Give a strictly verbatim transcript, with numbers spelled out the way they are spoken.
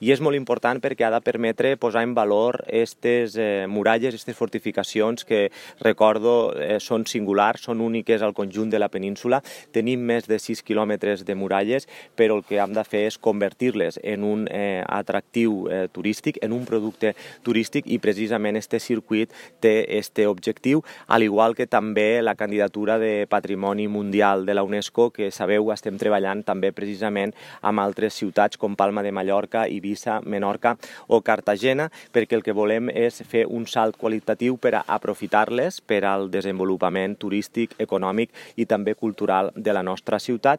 I és molt important perquè ha de permetre posar en valor aquestes eh, muralles, aquestes fortificacions que, recordo, eh, són singulars, són úniques al conjunt de la península. Tenim més de sis quilòmetres de muralles, però el que hem de fer és convertir-les en un eh, atractiu eh, turístic, en un producte turístic, i precisament este circuit té este objectiu, al igual que també la candidatura de Patrimoni Mundial de la UNESCO, que sabeu estem treballant també precisament amb altres ciutats com Palma de Mallorca, Eivissa, Menorca o Cartagena, perquè el que volem és fer un salt qualitatiu per a aprofitar-les per al desenvolupament turístic, econòmic i també cultural de la nostra ciutat.